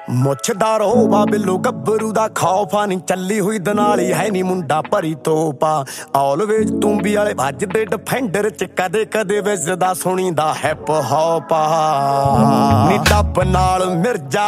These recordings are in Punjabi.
ਮੁੱਛਦਾਰ ਹੋਵਾ ਬਿੱਲੋ ਗੱਭਰੂ ਦਾ ਖੌਫਾ ਨੀ ਚੱਲੀ ਹੋਈ ਦਨਾਲੀ ਹੈ ਨੀ ਮੁੰਡਾ ਭਰੀ ਤੋਪਾ ਆਲਵੇਜ ਤੂੰਬੀ ਵਾਲੇ ਵੱਜਦੇ ਡਿਫੈਂਡਰ ਚ ਕਦੇ ਕਦੇ ਵੱਜਦਾ ਸੁਣੀਦਾ ਹਿਪ ਹੌਪਾ ਨੀ ਟੱਪ ਨਾਲ ਮਿਰਜਾ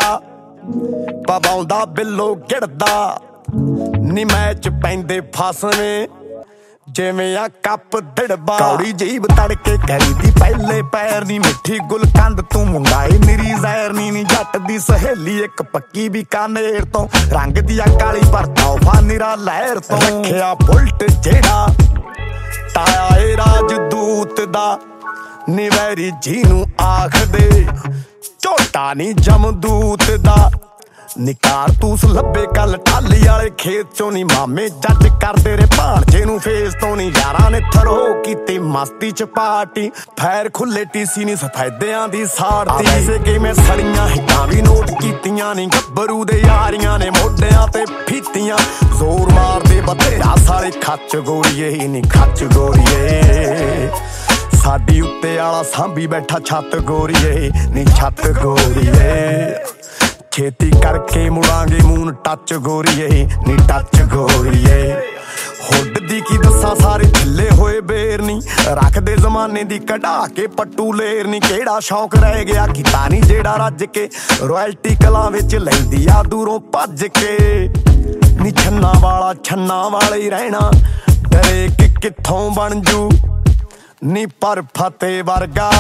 ਪਵਾਉਂਦਾ ਬਿੱਲੋ ਗਿੜਦਾ ਨੀ ਮੈਚ ਪੈਂਦੇ ਫਸਵੇਂ ਜਿਵੇਂ ਆ ਕੱਪ ਡੜਬਾ ਕੌੜੀ ਜੀਬ ਤੜਕੇ ਕਰੀਦੀ ਪਹਿਲੇ ਪੈਰ ਨੀ ਮਿੱਠੀ ਗੁਲਕੰਦ ਤੂੰ ਮੁੰਡਾਏ ਮੇਰੀ ਜ਼ਹਿਰ ਨੀ ਜੱਟ ਦੀ ਸਹੇਲੀ ਇੱਕ ਪੱਕੀ ਬੀਕਾਨੇਰ ਤੋਂ ਰੰਗ ਦੀਆਂ ਕਾਲੀ ਪਰ ਤੋਹਫਾ ਨਿਰਾ ਲਹਿਰ ਤੋਂ ਰੱਖਿਆ ਬੁਲਟ ਜਿਹੜਾ ਤਾਇਆ ਏ ਰਾਜਦੂਤ ਦਾ ਨਿਵੈਰੀ ਜੀ ਨੂੰ ਆਖਦੇ ਝੋਟਾ ਨੀ ਜਮਦੂਤ ਦਾ ਨਿਕਾਰ ਤੂਸ ਲੱਭੇ ਕੱਲ ਟਾਲੀ ਵਾਲੇ ਖੇਤ ਚੋਂ ਨੀ ਮਾਮੇ ਜੱਜ ਕਰਦੇ ਰੇ ਭਾਣਜੇ ਨੂੰ ਫੇਸ ਤੋਂ ਨੀ ਯਾਰਾਂ ਨੇ ਥਰੋ ਕੀਤੀ ਮਸਤੀ ਚ ਪਾਰਟੀ ਫੈਰ ਖੁੱਲੇ ਟੀਸੀ ਨੀ ਸਫੈਦਿਆਂ ਦੀ ਸਾੜਤੀ ਐਸੇ ਕਿਵੇਂ ਸੜੀਆਂ ਹਿੱਟਾਂ ਵੀ ਨੋਟ ਕੀਤੀਆਂ ਨੀ ਗੱਭਰੂ ਦੇ ਯਾਰੀਆਂ ਨੇ ਮੋਢਿਆਂ ਤੇ ਫੀਤੀਆਂ ਜ਼ੋਰ ਮਾਰਦੇ ਬਥੇਰਾ ਸਾਲੇ ਖੱਚ ਗੋਰੀਏ ਨੀ ਖੱਚ ਗੋਰੀਏ ਸਾਡੀ ਉੱਤੇ ਆਲਾ ਸਾਂਭੀ ਬੈਠਾ ਛੱਤ ਗੋਰੀਏ ਨੀ ਛੱਤ ਗੋਰੀਏ ਛੇਤੀ ਕਰਕੇ ਮੁੜਾਂਗੇ ਮੂਨ ਟੱਚ ਗੋਰੀਏ ਨੀ ਟੱਚ ਗੋਰੀਏ ਹੁੱਡ ਦੀ ਕੀ ਦੱਸਾਂ ਸਾਰੇ ਢਿੱਲੇ ਹੋਏ ਬੇਰ ਨੀ ਰੱਖਦੇ ਜ਼ਮਾਨੇ ਦੀ ਕਢਾ ਕੇ ਪੱਟੂ ਲੇਰ ਨੀ ਕਿਹੜਾ ਸ਼ੌਂਕ ਰਹਿ ਗਿਆ ਕੀਤਾ ਨੀ ਜਿਹੜਾ ਰੱਜ ਕੇ ਰਾਇਲਟੀ ਕਲਾਂ ਵਿੱਚ ਲੈਂਦੀ ਆ ਦੂਰੋਂ ਭੱਜ ਕੇ ਨੀ ਛੰਨਾ ਵਾਲੇ ਹੀ ਰਹਿਣਾ ਡਰੇ ਕਿ ਕਿੱਥੋਂ ਬਣ ਜੂ ਨੀ ਪਰ ਫਤਿਹ ਵਰਗਾ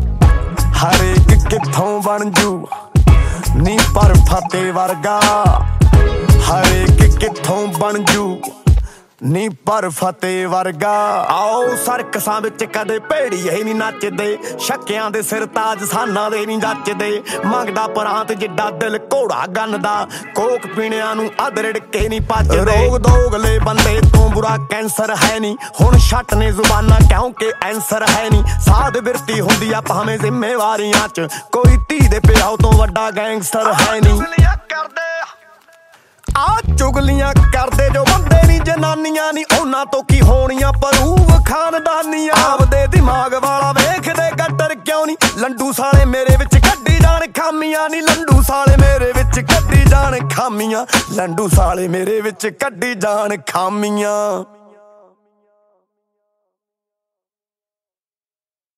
ਹਰੇਕ ਕਿੱਥੋਂ ਬਣ ਜੂ ਨੀ ਪਰ ਫਤਿਹ ਵਰਗਾ ਹਰੇਕ ਕਿੱਥੋਂ ਬਣ ਜੂ ਨੀ ਪਰ ਫਤਿਹ ਵਰਗਾ ਆਓ ਸਰਕਸਾਂ ਵਿੱਚ ਕਦੇ ਭੇੜੀਏ ਨੀ ਨੱਚਦੇ ਸ਼ੱਕਿਆਂ ਦੇ ਸਿਰ ਤਾਜ ਸਾਨਾਂ ਦੇ ਨੀ ਜੱਚਦੇ ਮੰਗਦਾ ਪਰਾਂਤ ਜਿੱਡਾ ਦਿਲ ਘੋੜਾ ਗੰਨਦਾ ਕੋਕ ਪੀਣਿਆਂ ਨੂੰ ਅਧਰੜ ਕੇ ਨੀ ਭੱਜਦੇ ਰੋਗ ਦੋਗਲੇ ਬੰਦੇ ਤੋਂ ਬੁਰਾ ਕੈਂਸਰ ਹੈ ਨੀ ਹੁਣ ਛੱਟ ਨੇ ਜ਼ੁਬਾਨਾਂ ਕਿਉਂਕਿ ਐਂਸਰ ਹੈ ਨੀ ਸਾਧ ਬਿਰਤੀ ਹੁੰਦੀ ਆ ਭਾਵੇਂ ਜ਼ਿੰਮੇਵਾਰੀਆਂ ਚ ਕੋਈ ਧੀ ਦੇ ਪਿਓ ਤੋਂ ਵੱਡਾ ਗੈਂਗਸਟਰ ਹੈ ਨੀ ਆ ਚੁਗਲੀਆਂ ਕਰਦੇ ਜੋ ਬੰਦੇ ਨੀ ਜਨਾਨੀਆਂ ਨੀ ਉਹਨਾਂ ਤੋਂ ਕੀ ਹੋਣੀਆਂ ਪਰੂਵ ਖਾਨਦਾਨੀਆਂ ਆਪਦੇ ਦਿਮਾਗ ਵਾਲਾ ਵੇਖਦੇ ਗੱਟਰ ਕਿਉਂ ਨੀ ਲੰਡੂ ਸਾਲੇ ਮੇਰੇ ਵਿੱਚ ਕੱਢੀ ਜਾਣ ਖਾਮੀਆਂ ਨੀ ਲੰਡੂ ਸਾਲੇ ਮੇਰੇ ਵਿੱਚ ਕੱਢੀ ਜਾਣ ਖਾਮੀਆਂ ਲੰਡੂ ਸਾਲੇ ਮੇਰੇ ਵਿੱਚ ਕੱਢੀ ਜਾਣ ਖਾਮੀਆਂ।